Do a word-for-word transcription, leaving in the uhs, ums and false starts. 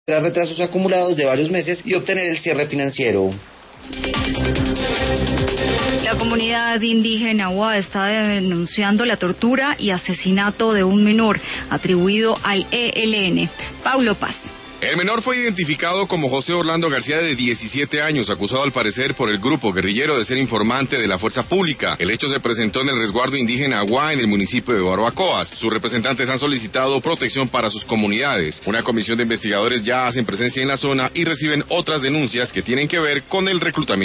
retrasos acumulados de varios meses y obtener el cierre financiero. La comunidad indígena Agua está denunciando la tortura y asesinato de un menor atribuido al E L N. Paulo Paz. El menor fue identificado como José Orlando García, de diecisiete años, acusado al parecer por el grupo guerrillero de ser informante de la fuerza pública. El hecho se presentó en el resguardo indígena Agua, en el municipio de Barbacoas. Sus representantes han solicitado protección para sus comunidades. Una comisión de investigadores ya hacen presencia en la zona y reciben otras denuncias que tienen que ver con el reclutamiento.